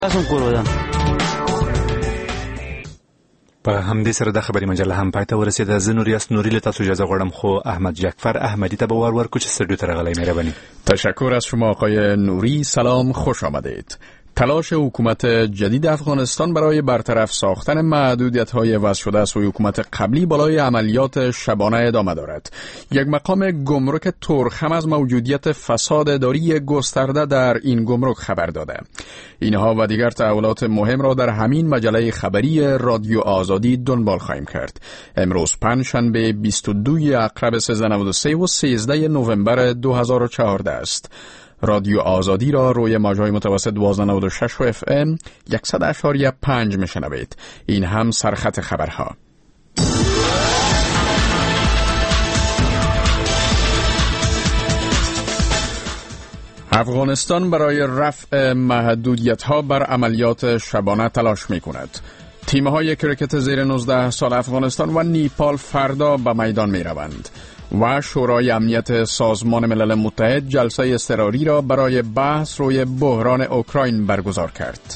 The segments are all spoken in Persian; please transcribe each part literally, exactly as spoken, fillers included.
په همدې سره د خبري مجله هم پای ته ورسېده. زه نوریاس نوري له تاسو اجازه غواړم، خو احمد جعفر احمدی ته به وار ورکو چې استودیو ته راغلی. مهرباني. تشکر از شما آقای نوری. سلام، خوش آمدید. تلاش حکومت جدید افغانستان برای برطرف ساختن محدودیت‌های وضع شده از حکومت قبلی بالای عملیات شبانه ادامه دارد. یک مقام گمرک ترخم از موجودیت فساد اداری گسترده در این گمرک خبر داده. اینها و دیگر تحولات مهم را در همین مجله خبری رادیو آزادی دنبال خواهیم کرد. امروز پنجشنبه بیست و دوم اکتبر سیزده نود و سه و سیزده نوامبر دو هزار و چهارده است. رادیو آزادی را روی موج‌های متوسط دوازده نود و شش و اف ام صد اشاری پنج میشنوید. این هم سرخط خبرها. افغانستان برای رفع محدودیت‌ها بر عملیات شبانه تلاش می‌کند. تیم‌های کرکت زیر نوزده سال افغانستان و نیپال فردا به میدان می‌روند و شورای امنیت سازمان ملل متحد جلسه اضطراری را برای بحث روی بحران اوکراین برگزار کرد.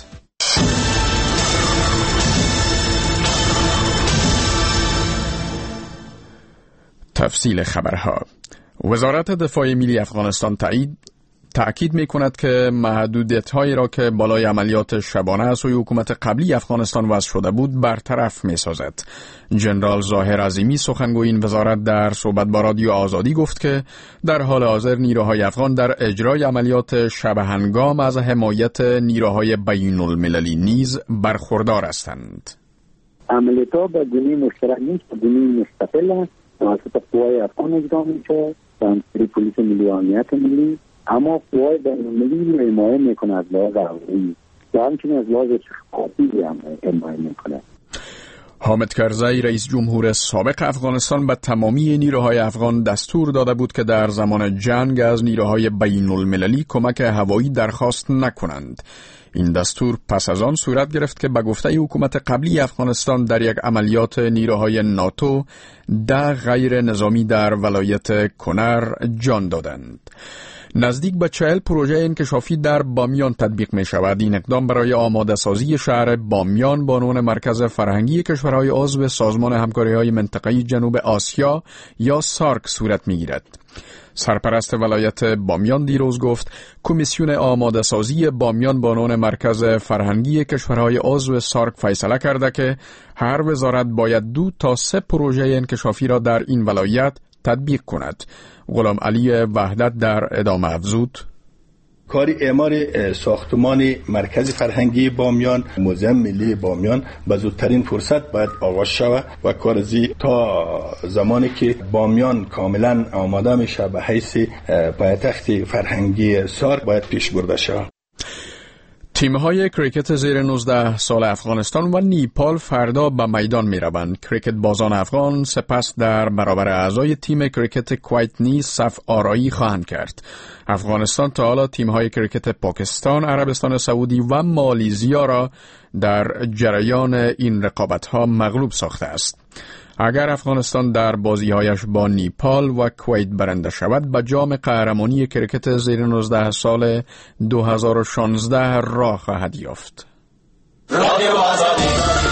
تفصیل خبرها. وزارت دفاع ملی افغانستان تایید تأکید می کند که محدودیت‌هایی را که بالای عملیات شبانه از سوی حکومت قبلی افغانستان وضع شده بود برطرف می سازد. جنرال ظاهر عظیمی سخنگوی این وزارت در صحبت با رادیو آزادی گفت که در حال حاضر نیروهای افغان در اجرای عملیات شب هنگام از حمایت نیروهای بین المللی نیز برخوردار هستند. عملیات‌ها به گونه مشترک نیست، به گونه مستقل است. توسط قوای افغان اجرا میشه، همسری پلیس ملی و امنیت ملی، اما قوای بین‌المللی رو حمایت میکنه از لحاظ هوایی و همچنین از لحاظ اقتصادی هم حمایت میکنه. حامد کرزی رئیس جمهور سابق افغانستان به تمامی نیروهای افغان دستور داده بود که در زمان جنگ از نیروهای بین المللی کمک هوایی درخواست نکنند. این دستور پس از آن صورت گرفت که به گفته حکومت قبلی افغانستان در یک عملیات نیروهای ناتو ده غیر نظامی در ولایت کنر جان دادند. نزدیک به چهل پروژه انکشافی در بامیان تطبیق می شود. این اقدام برای آماده سازی شهر بامیان با عنوان مرکز فرهنگی کشورهای عضو سازمان همکاری‌های منطقه‌ای جنوب آسیا یا سارک صورت می گیرد. سرپرست ولایت بامیان دیروز گفت کمیسیون آماده سازی بامیان با عنوان مرکز فرهنگی کشورهای عضو سارک فیصله کرده که هر وزارت باید دو تا سه پروژه انکشافی را در این ولایت تطبیق کند. غلام علی وحدت در ادامه افزود: کار اعمار ساختمان مرکز فرهنگی بامیان، موزه ملی بامیان به زودترین فرصت باید آغاز شود و کار زی تا زمانی که بامیان کاملا آماده میشه به حیث پایتخت فرهنگی سارک باید پیش برده شود. تیم‌های کرکت زیر نوزده سال افغانستان و نیپال فردا به میدان می‌روند. کرکت بازان افغان سپس در برابر اعضای تیم کرکت کویت نیز صف آرایی خواهند کرد. افغانستان تا حالا تیم‌های کرکت پاکستان، عربستان سعودی و مالیزیا را در جریان این رقابت‌ها مغلوب ساخته است. اگر افغانستان در بازی‌هایش با نیپال و کویت برنده شود، به جام قهرمانی کرکت زیر نوزده سال دو هزار و شانزده راه خواهد یافت. رادیو آزادی.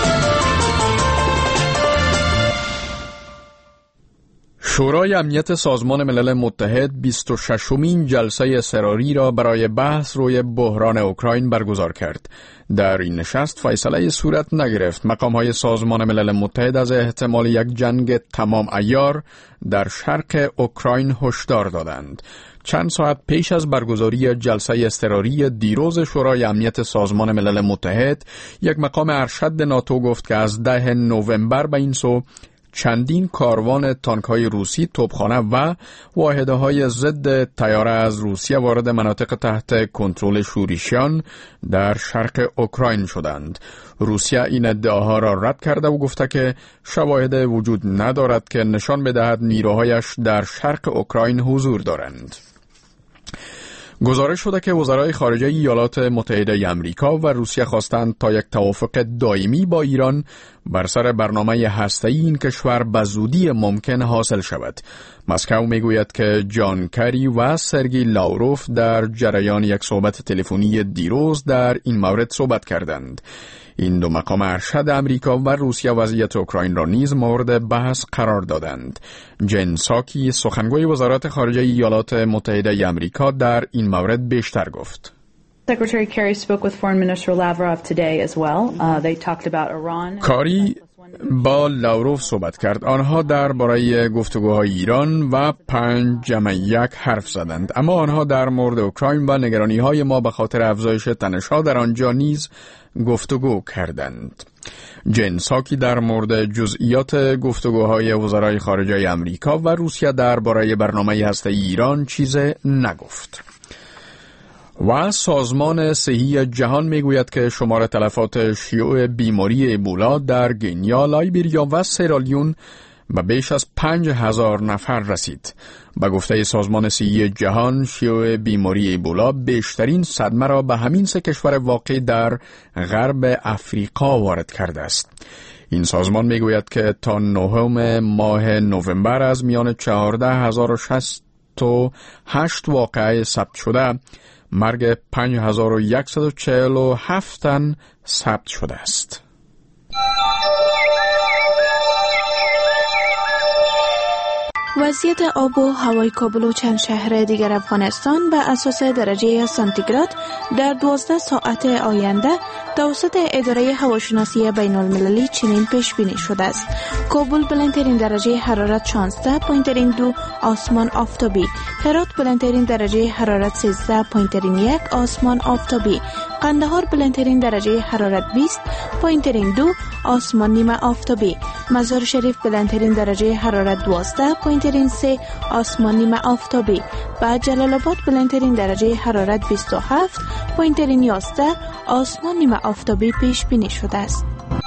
شورای امنیت سازمان ملل متحد بیست و ششمین جلسه اضطراری را برای بحث روی بحران اوکراین برگزار کرد. در این نشست فیصله صورت نگرفت. مقام‌های سازمان ملل متحد از احتمال یک جنگ تمام عیار در شرق اوکراین هشدار دادند. چند ساعت پیش از برگزاری جلسه اضطراری دیروز شورای امنیت سازمان ملل متحد، یک مقام ارشد ناتو گفت که از ده نوامبر به این سو چندین کاروان تانک‌های روسی، توپخانه و واحدهای ضد طیاره از روسیه وارد مناطق تحت کنترل شورشیان در شرق اوکراین شدند. روسیه این ادعاها را رد کرده و گفته که شواهد وجود ندارد که نشان بدهد نیروهایش در شرق اوکراین حضور دارند. گزارش شده که وزرای خارجه ایالات متحده آمریکا و روسیه خواستند تا یک توافق دائمی با ایران بر سر برنامه هسته‌ای این کشور به زودی ممکن حاصل شود. مسکو میگوید که جان کری و سرگئی لاوروف در جریان یک صحبت تلفنی دیروز در این مورد صحبت کردند. این دو مقام ارشد امریکا و روسیه وضعیت اوکراین را نیز مورد بحث قرار دادند. جن ساکی سخنگوی وزارت خارجه ایالات متحده آمریکا در این مورد بیشتر گفت. Secretary Kerry spoke with Foreign Minister Lavrov today as well. Uh, they talked about Iran. کاری با لاوروف صحبت کرد. آنها درباره گفتگوهای ایران و پنج جمع یک حرف زدند. اما آنها در مورد اوکراین و نگرانی‌های ما به خاطر افزایش تنش‌ها در آنجا نیز گفتگو کردند. جن ساکی در مورد جزئیات گفتگوهای وزرای خارجه آمریکا و روسیه درباره برنامه هسته‌ای ایران چیز نگفت. و سازمان صحی جهان میگوید که شمار تلفات شیوع بیماری ابولا در گینیا، لایبریا و سیرالیون به بیش از پنج هزار نفر رسید. به گفته سازمان صحی جهان، شیوع بیماری ابولا بیشترین صدمه را به همین سه کشور واقع در غرب افریقا وارد کرده است. این سازمان میگوید که تا نهم ماه نوامبر از میان چهارده هزار و شصت و هشت واقعه ثبت شده، مرگ پنج هزار و صد و چهل و هفت تن ثبت شده است. وضعیت آب و هوای کابل و چند شهر دیگر افغانستان به اساس درجه سانتیگراد در دوازده ساعت آینده توسط اداره هواشناسی بین المللی چنین پیش بینی شده است. کابل بلندترین درجه حرارت شانزده و دو آسمان آفتابی، هرات بلندترین درجه حرارت سیزده و یک آسمان آفتابی، قندهار بلندترین درجه حرارت بیست و دو آسمان نیمه آفتابی، مزار شریف بلندترین درجه حرارت دوازده و سه آسمان نیمه آفتابی، بعد جلال آباد بلندترین درجه حرارت بیست و هفت و یازده آسمان نیمه آفتابی پیش بینی شده است.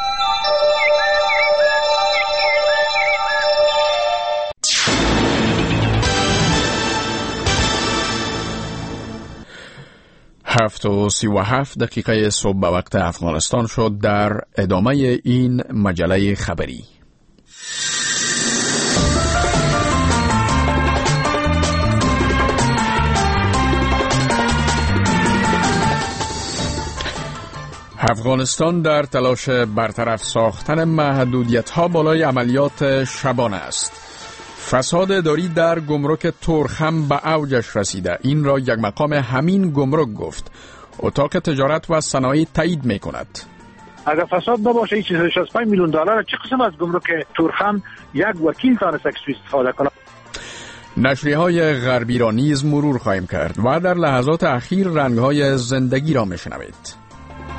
هفت و سی و هفت دقیقه صبح به وقت افغانستان شد. در ادامه این مجله خبری افغانستان در تلاش برطرف ساختن محدودیت‌ها بالای عملیات شبانه است. فساد اداری در گمرک ترخم به اوجش رسیده. این را یک مقام همین گمرک گفت. اتاق تجارت و صنایع تایید می‌کند. اگر فساد نباشه چیزی شصت و پنج میلیون دلار چه قسم از گمرک ترخم یک وکیل تانست استفاده کنه؟ نشریه‌های غربی را نیز مرور خواهیم کرد و در لحظات اخیر رنگ‌های زندگی را می‌شنوید.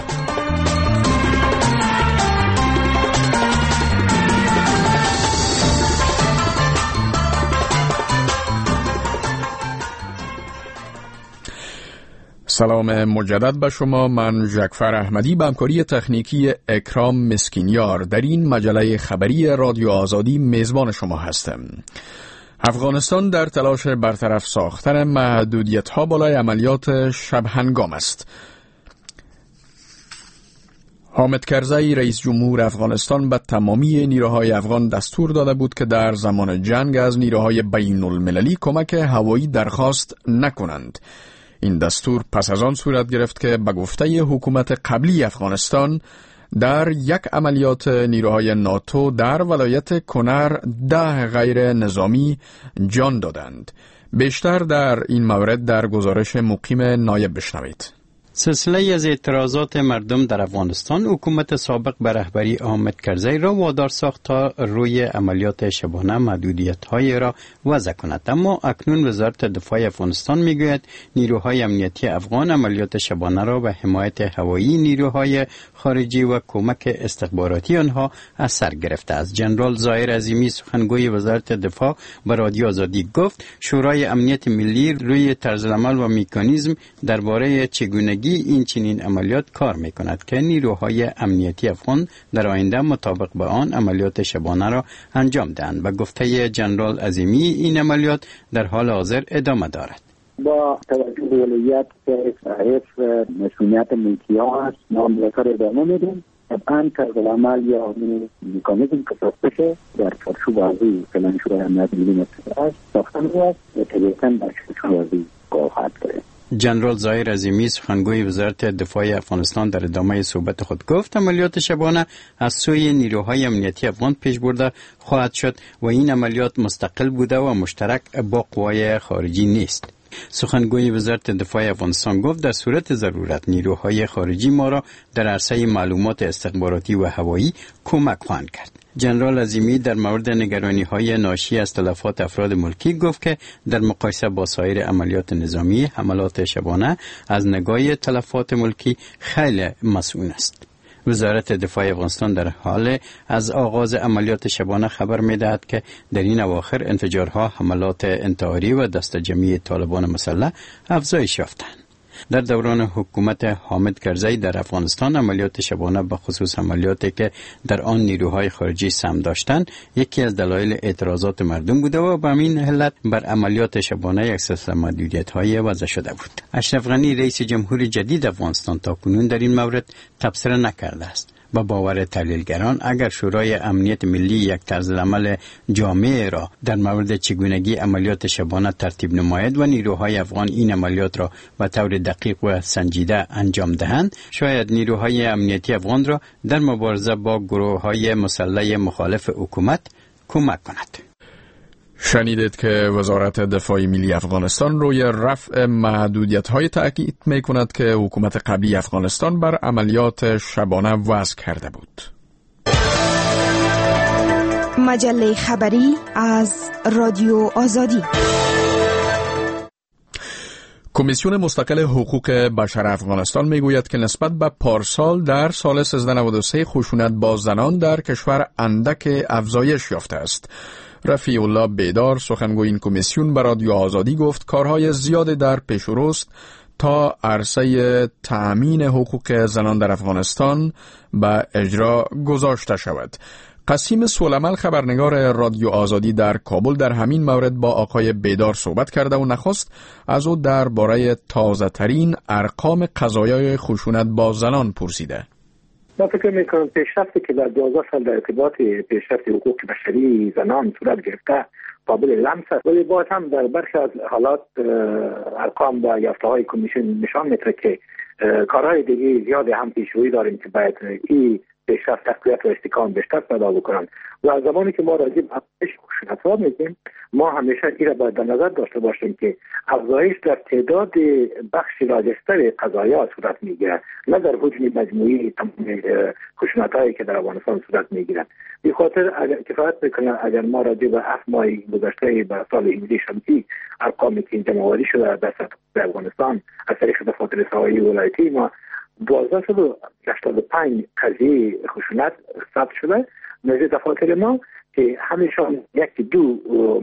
سلام مجدد به شما. من جعفر احمدی به همکاری تکنیکی اکرام مسکینیار در این مجله خبری رادیو آزادی میزبان شما هستم. افغانستان در تلاش برطرف ساختن محدودیت‌ها بالای عملیات شب هنگام است. حامد کرزی رئیس جمهور افغانستان به تمامی نیروهای افغان دستور داده بود که در زمان جنگ از نیروهای بین المللی کمک هوایی درخواست نکنند. این دستور پس از آن صورت گرفت که به گفته حکومت قبلی افغانستان در یک عملیات نیروهای ناتو در ولایت کنر ده غیر نظامی جان دادند. بیشتر در این مورد در گزارش مقیم نایب بشنوید. سلسله از اعتراضات مردم در افغانستان حکومت سابق به رهبری حامد کرزی را وادار ساخت تا روی عملیات شبانه محدودیت‌های را وضع کند. اما اکنون وزارت دفاع افغانستان میگوید نیروهای امنیتی افغان عملیات شبانه را به حمایت هوایی نیروهای خارجی و کمک استخباراتی آنها از سر گرفته است. جنرال ظاهر عظیمی سخنگوی وزارت دفاع به رادیو آزادی گفت شورای امنیت ملی روی طرزالعمل و مکانیزم درباره چگونگی این چنین عملیات کار میکند که نیروهای امنیتی افغان در آینده مطابق به آن عملیات شبانه را انجام دهند. به گفته جنرال عظیمی این عملیات در حال حاضر ادامه دارد. با توجه به ولایت که صاحب مسئولیت ملکی ها هست معاملات را ادامه میدیم. طبعا طرز العمل یا میکانیزم که ساخته شه در چارچوب واضحی فعلا شورای امنیت ملی متحد است ساخته می‌شود و طبیعتاً در چارچوب واضحی کار خواهد کرد. جنرال ظاهر عظیمی سخنگوی وزارت دفاع افغانستان در ادامه صحبت خود گفت عملیات شبانه از سوی نیروهای امنیتی افغان پیش برده خواهد شد و این عملیات مستقل بوده و مشترک با قوای خارجی نیست. سخنگوی وزارت دفاع افغانستان گفت در صورت ضرورت نیروهای خارجی ما را در عرصه معلومات استخباراتی و هوایی کمک خواهند کرد. جنرال عظیمی در مورد نگرانی‌های ناشی از تلفات افراد ملکی گفت که در مقایسه با سایر عملیات نظامی حملات شبانه از نگاه تلفات ملکی خیلی مسئول است. وزارت دفاع افغانستان در حال از آغاز عملیات شبانه خبر می‌دهد که در این اواخر انفجارها، حملات انتحاری و دست جمعی طالبان مسلح افزایش یافتند. در دوران حکومت حامد کرزی در افغانستان عملیات شبانه به خصوص عملیاتی که در آن نیروهای خارجی سهم داشتند یکی از دلایل اعتراضات مردم بوده و به همین علت بر عملیات شبانه یک سلسله محدودیت‌های وضع شده بود. اشرف غنی رئیس جمهور جدید افغانستان تاکنون در این مورد تبصره نکرده است. با باور تحلیلگران اگر شورای امنیت ملی یک طرز عمل جامع را در مورد چگونگی عملیات شبانه ترتیب نماید و نیروهای افغان این عملیات را به طور دقیق و سنجیده انجام دهند، شاید نیروهای امنیتی افغان را در مبارزه با گروه‌های مسلح مخالف حکومت کمک کند. شنیدید که وزارت دفاع ملی افغانستان روی رفع محدودیت‌های تاکید می‌کند که حکومت قبلی افغانستان بر عملیات شبانه وضع کرده بود. مجله خبری از رادیو آزادی. کمیسیون مستقل حقوق بشر افغانستان میگوید که نسبت به پارسال در سال سیزده نود و سه خشونت با زنان در کشور اندک افزایش یافته است. رفیع الله بیدار سخنگوی این کمیسیون به رادیو آزادی گفت کارهای زیادی در پیش روست تا عرصه تأمین حقوق زنان در افغانستان به اجرا گذاشته شود. قسیم سولمل خبرنگار رادیو آزادی در کابل در همین مورد با آقای بیدار صحبت کرده و نخست از او درباره تازه ترین ارقام قضایای خشونت با زنان پرسیده. من فکر میکنم پیشرفتی که در دوازده سال در ارتباط پیشرفت حقوق بشری زنان صورت گرفته قابل لمس است، ولی باز هم در برخی از حالات ارقام و یافته‌های کمیسیون نشان میده که کارهای دیگه زیاد هم پیشروی داریم که باید این پیشرفت تقویت و استحکام بیشتر پیدا بکنن و از زمانی که ما راجع به افزایش خشونت‌ها میگیم ما همیشه این را باید در نظر داشته باشیم که افزایش در تعداد بخش راجستر قضایا صورت میگیره، نه در حجم مجموعی خشونت‌هایی که در افغانستان صورت میگیره. به خاطر اگر کفایت میکنه اگر ما راجع به هفت ماه گذشته به سال هجری شمسی ارقامی که جمع‌آوری شده در سطح افغانستان از طریق دفاتر رسانه‌ای ولایتی ما دوازده صد و هشتاد و پنج قضیه خشونت ثبت شده نزد دفاتر ما که همیشان یک دو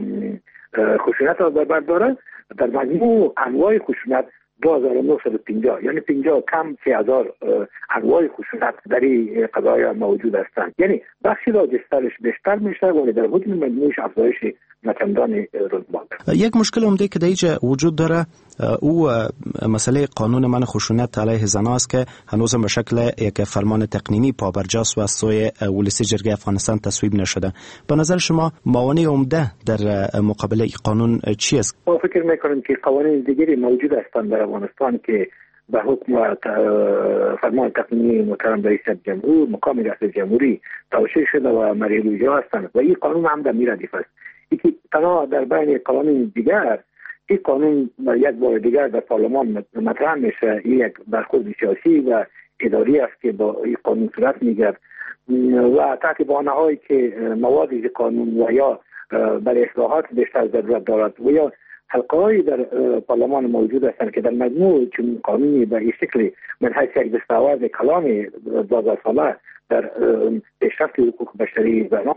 خشونت را در بر داره. در مجموع انواع خشونت دو هزار و نهصد و پنجاه یعنی پنجاه کم سه هزار انواع خشونت در این قضایا موجود هستند، یعنی بخشی راجسترش بیشتر میشه ولی در حجم مجموعش افزایش نچندان رتبه. یک مشکل عمده که دیگه وجود داره او مسئله قانون منع خشونت علیه زنان است که هنوز به شکل یک فرمان تقنینی پابرجاست و از سوی ولسی جرگه افغانستان تصویب نشده. به نظر شما موانع عمده در مقابل این قانون چی است؟ ما فکر میکنیم که قوانین دیگری موجود هستند در افغانستان که به حکم فرمان تقنینی محترم رئیس جمهور مقام ریاست جمهوری توشیح شده و مریض هستند و این قانون هم در میردیف است. یکی تنها در بین قوانین دیگر این قانون یک بار دیگر در پارلمان مطرح میشه، یک برخورد سیاسی و اداری است که با این قانون صورت میگیرد و تحت بهانه‌هایی که مواد این قانون و یا برای اصلاحات بیشتر ضرورت دارد و یا حلقه‌ای در پارلمان موجود هستند که در مجموع چون قانونی به این شکل من حیث یک دستاورد کلام دوازده ساله در پیشرفت حقوق بشری زنان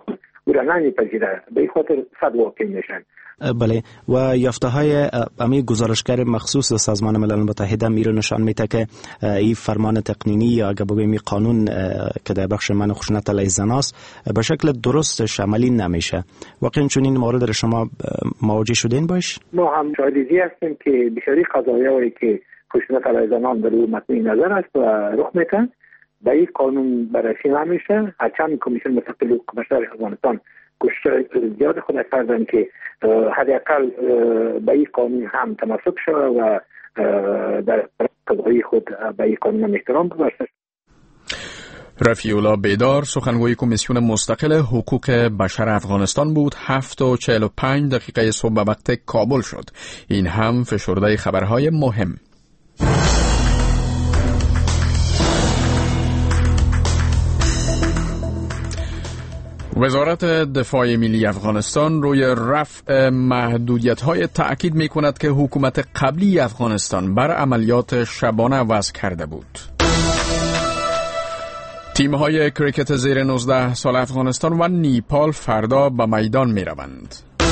او را نمیپذیره، به این خاطر صد واقع میشن. بله، و یافته های امی گزارشگر مخصوص سازمان ملل متحد می رو نشان میده که این فرمان تقنینی یا اگه بگویم قانون که در بخش منع خشونت علیه زن است به شکل درستش عملی نمیشه. واقعا چون این مورد را شما مواجه شدین باش؟ ما هم شاهدی هستیم که بسیاری قضایایی که خشونت علیه زنان در او مطمئن نظر است و رخ میتن به این قانون بررسی نمیشه. هرچند کمیسیون مستقل حقوق بشر افغانستان کوشش زیاد خود کردن که حداقل به این قانون هم تمسک شود و در قضایی خود به این قانون احترام گذاشته. رفیع الله بیدار سخنگوی کمیسیون مستقل حقوق بشر افغانستان بود. هفت و چهل و پنج دقیقه صبح به وقت کابل شد. این هم فشرده خبرهای مهم. وزارت دفاع ملی افغانستان روی رفع محدودیت‌های تأکید می‌کند که حکومت قبلی افغانستان بر عملیات شبانه وضع کرده بود. تیم‌های کریکت زیر نوزده سال افغانستان و نیپال فردا به میدان می‌روند.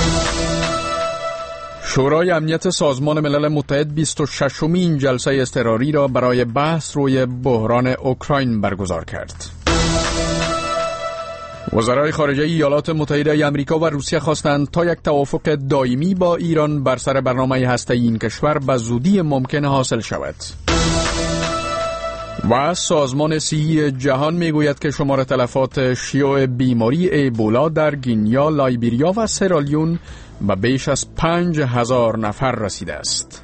شورای امنیت سازمان ملل متحد بیست و ششمین جلسه اضطراری را برای بحث روی بحران اوکراین برگزار کرد. وزرای خارجه ایالات متحده آمریکا و روسیه خواستند تا یک توافق دائمی با ایران بر سر برنامه هسته‌ای این کشور به زودی ممکن حاصل شود. و سازمان صحی جهان میگوید که شمار تلفات شیوع بیماری ایبولا در گینیا، لایبریا و سرالیون به بیش از پنج هزار نفر رسیده است.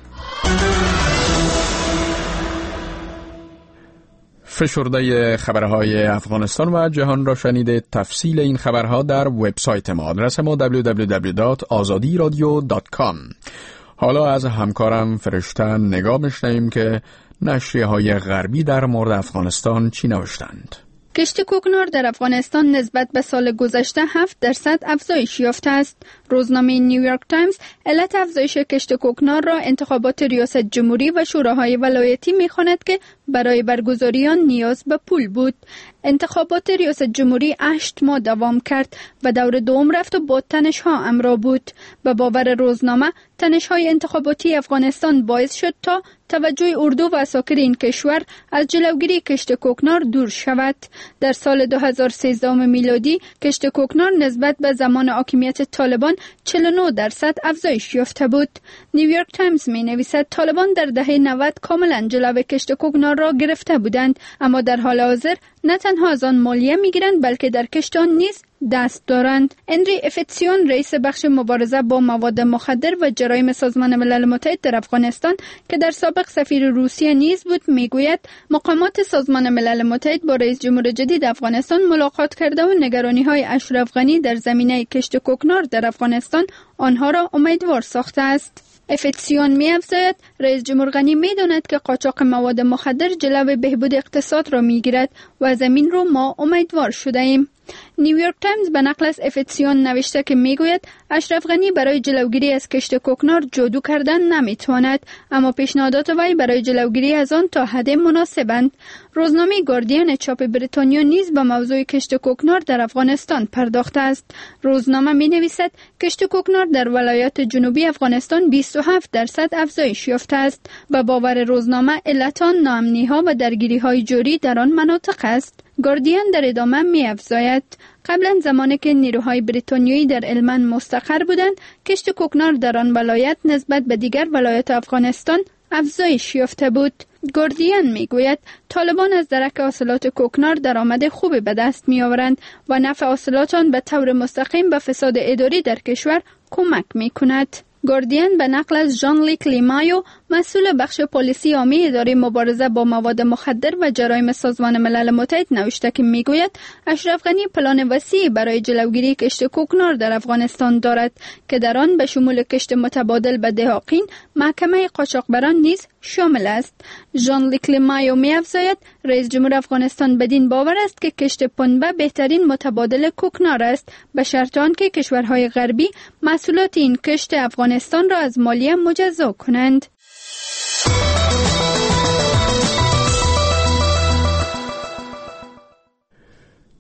فشرده خبرهای افغانستان و جهان را شنیده. تفصیل این خبرها در وبسایت ما، آدرس ما دبلیو دبلیو دبلیو دات آزادی رادیو دات کام. حالا از همکارم فرشته نگاه می‌شنویم که نشریه‌های غربی در مورد افغانستان چی نوشتند. کشت کوکنار در افغانستان نسبت به سال گذشته هفت درصد افزایش یافته است. روزنامه نیویورک تایمز علت افزایش کشت کوکنار را انتخابات ریاست جمهوری و شوراهای ولایتی می‌خواند که برای برگزاری آن نیاز به پول بود. انتخابات ریاست جمهوری هشت ماه دوام کرد و دور دوم رفت و با تنش‌ها همراه بود. به باور روزنامه تنش‌های انتخاباتی افغانستان باعث شد تا توجه اردو و اساکر این کشور از جلوگیری کشت کوکنار دور شود. در سال دو هزار و سیزده میلادی کشت کوکنار نسبت به زمان حاکمیت طالبان چهل و نه درصد افزایش یافته بود. نیویورک تایمز می‌نویسد طالبان در دهه نود کاملا جلو کشت کوکنار را گرفته بودند، اما در حال حاضر نه تنها از آن مالیه می‌گیرند بلکه در کشت آن نیز دست دارند. اندری افتسیون رئیس بخش مبارزه با مواد مخدر و جرایم سازمان ملل متحد در افغانستان که در سابق سفیر روسیه نیز بود میگوید مقامات سازمان ملل متحد با رئیس جمهور جدید افغانستان ملاقات کرده و نگرانی‌های اشرف غنی در زمینه کشت کوکنار در افغانستان آنها را امیدوار ساخته است. افتسیون می افزاید رئیس جمهور غنی می داند که قاچاق مواد مخدر جلو بهبود اقتصاد را می گیرد و از این رو ما امیدوار شده ایم. نیویورک تایمز به نقل از افتسیون نوشته که میگوید اشرف غنی برای جلوگیری از کشت کوکنار جادو کردن نمیتواند، اما پیشنهادات وی برای جلوگیری از آن تا حد مناسبند. روزنامه گاردین چاپ بریتانیا نیز به موضوع کشت کوکنار در افغانستان پرداخته است. روزنامه می نویسد کشت کوکنار در ولایات جنوبی افغانستان بیست و هفت درصد افزایش یافته است. به باور روزنامه علت آن ناامنی‌ها و درگیری‌های جوری در آن مناطق است. گاردین در ادامه می افزاید قبلا زمانی که نیروهای بریتانیایی در هلمند مستقر بودند کشت کوکنار در آن ولایت نسبت به دیگر ولایات افغانستان افزایش یافته بود. گاردین می گوید طالبان از درک حاصلات کوکنار درآمد خوبی به دست می آورند و نفع حاصلات آن به طور مستقیم به فساد اداری در کشور کمک می کند. گاردین به نقل از ژان لیک لیمایو مسئول بخش پلیسی عامی اداره مبارزه با مواد مخدر و جرایم سازمان ملل متحد نوشته که میگوید اشرف غنی پلان وسیعی برای جلوگیری کشت کوکنار در افغانستان دارد که در آن به شمول کشت متبادل به دهاقین محکمه قاچاقبران نیز شامل است. ژان لیک لیمایو می‌افزاید رئیس جمهور افغانستان بدین باور است که کشت پنبه بهترین متبادل کوکنار است به شرط آنکه کشورهای غربی محصولات این کشت افغانستان را از مالیه مجزا کنند.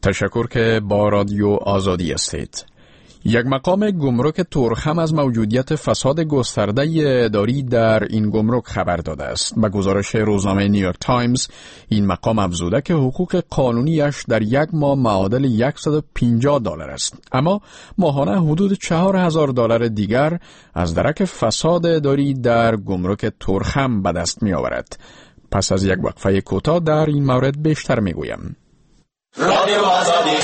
تشکر که با رادیو آزادی هستید. یک مقام گمرک ترخم از موجودیت فساد گسترده اداری در این گمرک خبر داده است. به گزارش روزنامه نیویورک تایمز، این مقام افزوده که حقوق قانونیش در یک ماه معادل صد و پنجاه دلار است، اما ماهانه حدود چهار هزار دلار دیگر از درک فساد اداری در گمرک ترخم به دست می آورد. پس از یک وقفه کوتاه در این مورد بیشتر می گویم. رادیو آزادی.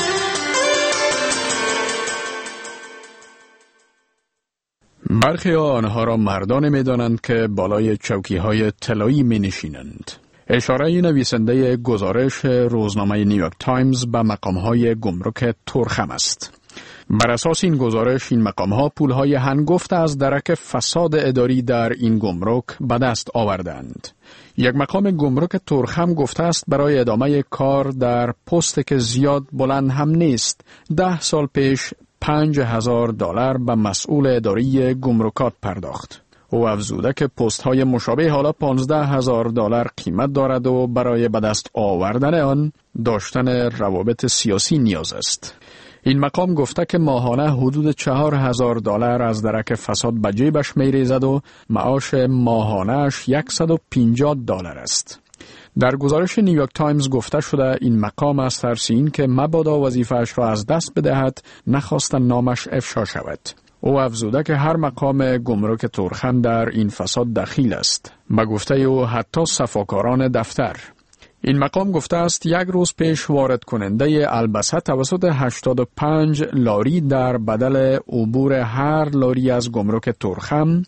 برخی آنها را مردان می دانند که بالای چوکی های طلایی می نشینند. اشاره نویسنده گزارش روزنامه نیویورک تایمز به مقام های گمرک ترخم است. بر اساس این گزارش، این مقام ها پول های هنگفت از درک فساد اداری در این گمرک به دست آوردند. یک مقام گمرک ترخم گفته است برای ادامه کار در پست که زیاد بلند هم نیست، ده سال پیش پنج هزار دلار به مسئول اداری گمرکات پرداخت. او افزوده که پست های مشابه حالا پانزده هزار دلار قیمت دارد و برای به دست آوردن آن داشتن روابط سیاسی نیاز است. این مقام گفته که ماهانه حدود چهار هزار دلار از درک فساد به جیبش می ریزد و معاش ماهانه‌اش صد و پنجاه دلار است. در گزارش نیویورک تایمز گفته شده این مقام از ترس این که مبادا وظیفه‌اش را از دست بدهد نخواست نامش افشا شود. او افزوده که هر مقام گمرک ترخم در این فساد دخیل است. به گفته او حتی صفاکاران دفتر. این مقام گفته است یک روز پیش وارد کننده البسه توسط هشتاد و پنج لاری در بدل عبور هر لاری از گمرک ترخم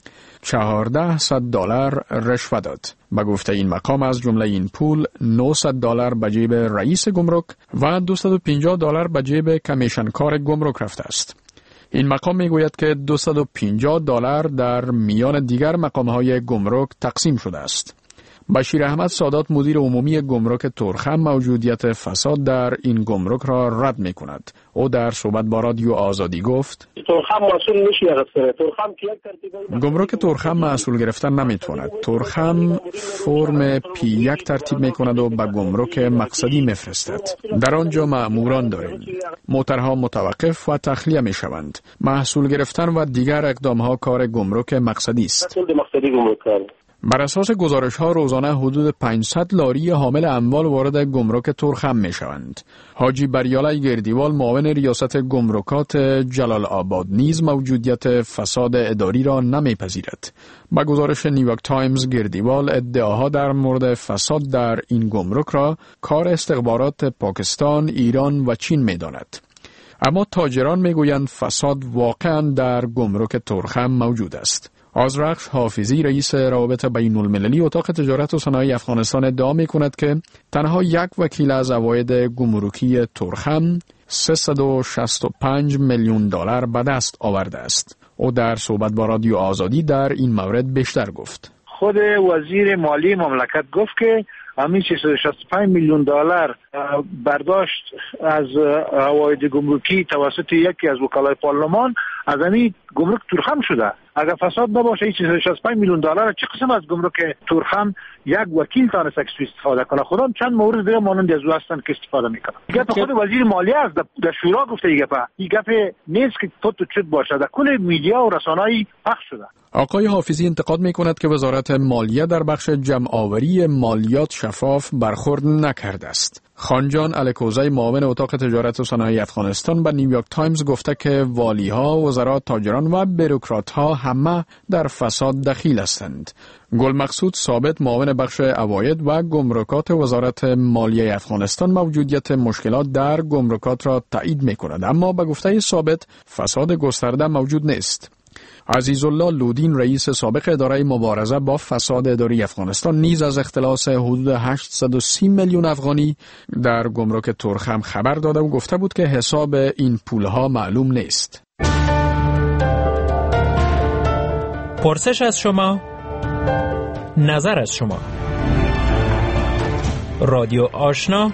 چهارصد دلار رشوه داد. به گفته این مقام از جمله این پول نهصد دلار به جیب رئیس گمرک و دویست و پنجاه دلار به جیب کمیشنکار گمرک رفته است. این مقام میگوید که دویست و پنجاه دلار در میان دیگر مقام‌های گمرک تقسیم شده است. بشیر احمد سادات مدیر عمومی گمرک ترخم موجودیت فساد در این گمرک را رد می کند. او در صحبت با رادیو آزادی گفت ترخم مسئول نمیشه. ترخم که یک ترتیب گمرک ترخم مسئول گرفتن نمیتواند. ترخم فرم پی یک ترتیب می کند و به گمرک مقصدی میفرستد. در آنجا مأموران داریم. موترها متوقف و تخلیه می شوند. محصول گرفتن و دیگر اقدام ها کار گمرک مقصدی است. بر اساس گزارش ها روزانه حدود پانصد لاری حامل اموال وارد گمرک ترخم می شوند. حاجی بریاله گردیوال معاون ریاست گمرکات جلال آباد نیز موجودیت فساد اداری را نمی پذیرد. با گزارش نیویورک تایمز گردیوال ادعاها در مورد فساد در این گمرک را کار استخبارات پاکستان، ایران و چین می داند. اما تاجران می گویند فساد واقعا در گمرک ترخم موجود است. آذرخش حافظی رئیس روابط بین المللی اتاق تجارت و صنایع افغانستان ادعا می کند که تنها یک وکیل از عواید گمرکی ترخم سیصد و شصت و پنج میلیون دلار به دست آورده است. او در صحبت با رادیو آزادی در این مورد بیشتر گفت. خود وزیر مالی مملکت گفت که همین سیصد و شصت و پنج میلیون دلار برداشت از عواید گمرکی توسط یکی از وکلای پارلمان از همین گمرک ترخم شده. اگر فساد نباشه این سیصد و شصت و پنج میلیون دلار چه قسم از گمرک ترخم یک وکیل تانست که استفاده کنه؟ خودم چند مورد دیگه مانند از او هستن که استفاده میکنن. گپ خود وزیر مالیه است، در شورا گفته این گپ. این گپ نیست که پت و چت باشه، در کل میدیا و رسانه‌ای پخش شده. آقای حافظی انتقاد میکند که وزارت مالیه در بخش جمع‌آوری مالیات شفاف برخورد نکرده است. خانجان الکوزی معاون اتاق تجارت و صنایع افغانستان به نیویورک تایمز گفته که والیها، وزرا، تاجران و بروکرات‌ها همه در فساد دخیل هستند. گل مقصود ثابت معاون بخش عواید و گمرکات وزارت مالیه افغانستان موجودیت مشکلات در گمرکات را تایید می‌کند، اما به گفته ثابت فساد گسترده موجود نیست. عزیزالله لودین رئیس سابق اداره مبارزه با فساد اداری افغانستان نیز از اختلاس حدود هشتصد و سی میلیون افغانی در گمرک ترخم خبر داده و گفته بود که حساب این پولها معلوم نیست. پرسش از شما، نظر از شما. رادیو آشنا،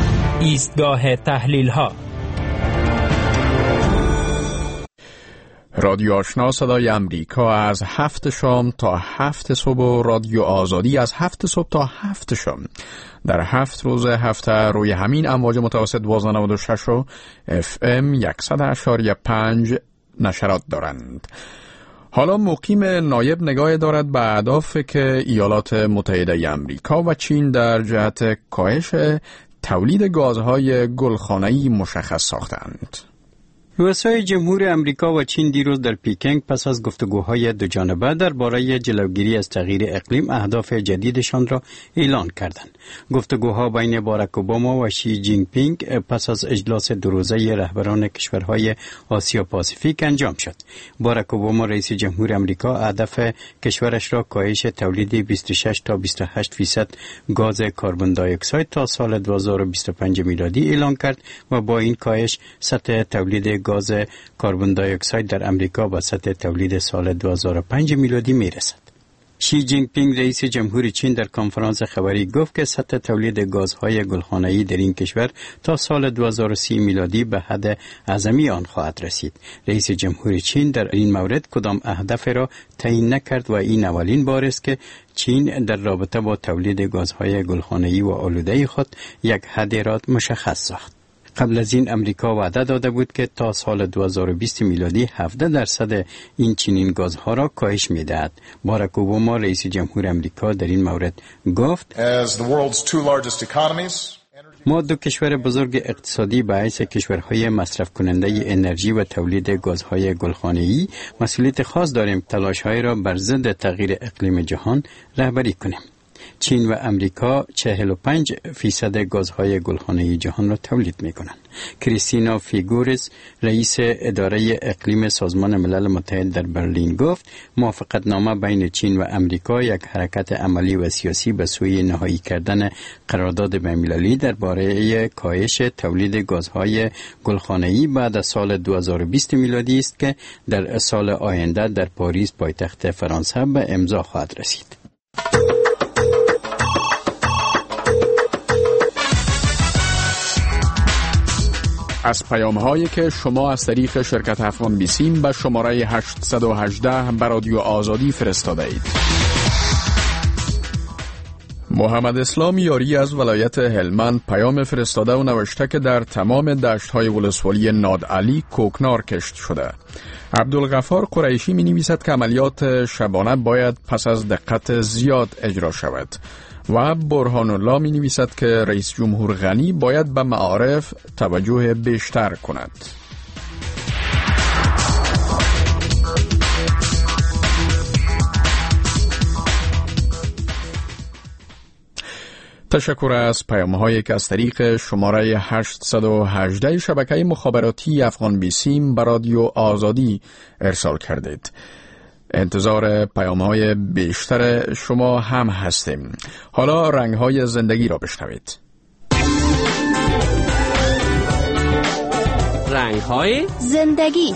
ایستگاه تحلیل ها. رادیو آشنا صدای امریکا از هفت شام تا هفت صبح و رادیو آزادی از هفت صبح تا هفت شام در هفت روز هفته روی همین امواج متوسط دوازده نود و شش و اف ام صد و اشاری پنج نشرات دارند. حالا مقیم نایب نگاه دارد به اهداف که ایالات متحده امریکا و چین در جهت کاهش تولید گازهای گلخانه‌ای مشخص ساختند. رؤسای جمهور امریکا و چین دیروز در پیکنگ پس از گفتگوهای دو جانبه درباره جلوگیری از تغییر اقلیم اهداف جدیدشان را اعلان کردند. گفتگوها بین باراک اوباما و شی جین پینگ پس از اجلاس دو روزه رهبران کشورهای آسیا پاسیفیک انجام شد. باراک اوباما رئیس جمهور امریکا هدف کشورش را کاهش تولید بیست و شش تا بیست و هشت فیصد گاز کربن دی اکساید تا سال دو هزار و بیست و پنج میلادی اعلان کرد و با این کاهش سطح تولید گاز کربن دی اکساید در امریکا به سطح تولید سال دو هزار و پنج میلادی میرسد. شی جین پینگ رئیس جمهور چین در کنفرانس خبری گفت که سطح تولید گازهای گلخانه‌ای در این کشور تا سال دو هزار و سی میلادی به حد اعظمی آن خواهد رسید. رئیس جمهور چین در این مورد کدام اهداف را تعیین نکرد و این اولین بار است که چین در رابطه با تولید گازهای گلخانه‌ای و آلوده خود یک حد را مشخص ساخت. قبل از این امریکا وعده داده بود که تا سال دو هزار و بیست میلادی هفده درصد این چنین گازها را کاهش می‌دهد. باراک اوباما رئیس جمهور امریکا در این مورد گفت ما دو کشور بزرگ اقتصادی به حیث کشورهای مصرف کننده انرژی و تولید گازهای گلخانه‌ای مسئولیت خاص داریم تلاش‌های را بر ضد تغییر اقلیم جهان رهبری کنیم. چین و امریکا چهل و پنج فیصد گازهای گلخانه‌ای جهان را تولید می‌کنند. کریستینا فیگورز رئیس اداره اقلیم سازمان ملل متحد در برلین گفت موافقتنامه بین چین و امریکا یک حرکت عملی و سیاسی به سوی نهایی کردن قرارداد بین‌المللی درباره کاهش تولید گازهای گلخانه‌ای بعد از سال دو هزار و بیست میلادی است که در سال آینده در پاریس پایتخت فرانسه به امضا خواهد رسید. از پیام هایی که شما از طریق شرکت افغان بیسیم به شماره هشت یک هشت به رادیو آزادی فرستاده اید. محمد اسلام یاری از ولایت هلمند پیام فرستاده و نوشته که در تمام دشت های ولسوالی نادعلی کوکنار کشت شده. عبدالغفار قریشی می نویسد که عملیات شبانه باید پس از دقت زیاد اجرا شود. و برهان الله می نویسد که رئیس جمهور غنی باید به معارف توجه بیشتر کند. تشکر از پیام‌هایی که از طریق شماره هشت یک هشت شبکه مخابراتی افغان بیسیم به رادیو آزادی ارسال کردید. انتظار پیام‌های بیشتر شما هم هستیم. حالا رنگ‌های زندگی را بشنوید. رنگ‌های زندگی.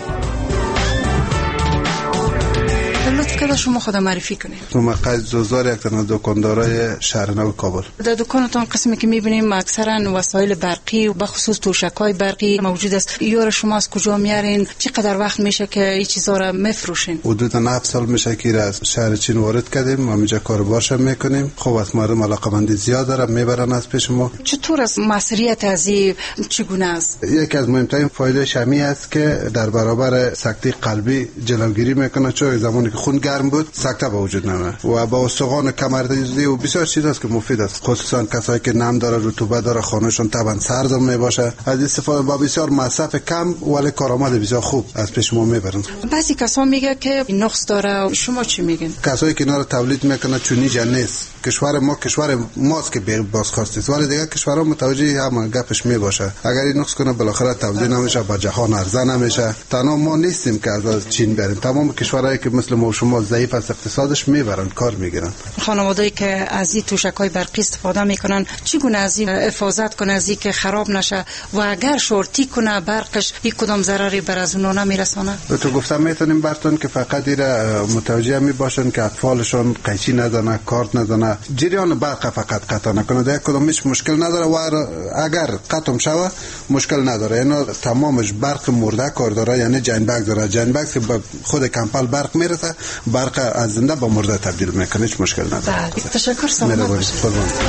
لطف کرده شما خود معرفی کنید. مقید زوزار یک تنها دکاندارای شهر نو کابل. در دکانتان قسمی که می‌بینیم اکثرا وسایل برقی و به خصوص توشک‌های برقی موجود است. یار شما از کجا میارین؟ چقدر وقت میشه که این چیزا را میفروشین؟ حدود نه سال میشه که از شهر چین وارد کردیم. ما اینجا کاروبارش میکنیم. خب از مردم علاقه‌مندی زیاد داره میبرن از پیش ما. چطور است مسئولیت از این چگونه است؟ یکی از مهمترین فایده شمی است که در برابر سکته قلبی جلوگیری میکنه، چون زمانی که خون گرم بود سکته به وجود نمیاد و با استخوان کمردرزی و بسیار چیز است که مفید است، خصوصا کسایی که نم داره، رطوبت داره، خانهشون طبعا سرد میباشه. از استفاده با بسیار مصرف کم ولی کارآمد بسیار خوب از پیش ما میبرن. بعضی کسا میگه که نقص داره، شما چی میگین؟ کسایی که اینا رو تولید میکنه چونی جن نیست. کشور ما کشور ماست که بازخواست است، ولی دیگه کشورها متوجه هم گپش میباشه. اگر این نقص کنه بالاخره تولید نمیشه، با جهان عرضه نمیشه. تنها ما نیستیم که از چین بریم، تمام کشورهایی که مثل ما شما ضعیف از اقتصادش میبرن، کار میگیرن. خانواده‌ای که از این توشک‌های برقی استفاده میکنن چگونه از این حفاظت کنه از این که خراب نشه و اگر شورتی کنه برقش یک کدام ضرری بر از اونها نمیرسونه؟ تو گفتم میتونیم براتون که فقط ایره متوجه می باشن که اطفالشون قیچی نزنه، کارت نزنه، نکنه، جریان برق فقط قطع نکنه، در کدامش مشکل نداره و اگر قطع شوه مشکل نداره. اینا تمامش برق مرده کار داره، یعنی جین بکس داره. جین بکس که خود کمپل برق میرسه، برق از زنده به مرده تبدیل میکنه، هیچ مشکل نداره. تشکر. سلامت باشید.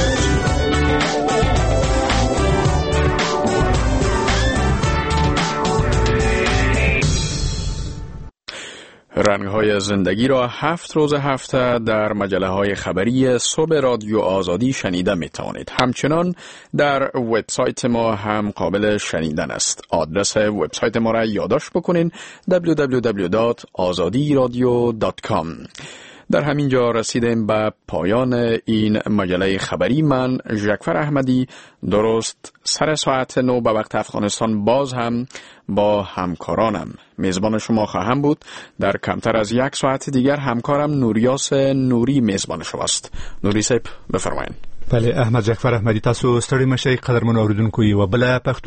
رنگ‌های زندگی را هفت روز هفته در مجله های خبری صبح رادیو آزادی شنیده می توانید. همچنان در وبسایت ما هم قابل شنیدن است. آدرس وبسایت ما را یادداشت بکنین: دبلیو دبلیو دبلیو دات آزادی رادیو دات کام. در همین جا رسیدیم به پایان این مجله خبری. من جعفر احمدی درست سر ساعت نو به وقت افغانستان باز هم با همکارانم میزبان شما خواهم بود. در کمتر از یک ساعت دیگر همکارم نوریاس نوری میزبان شماست. نوری صاحب بفرمایید. بله، احمد جعفر احمدی، تاسو ستړي مشئ قدرمن اوریدونکو، یو بل پښتو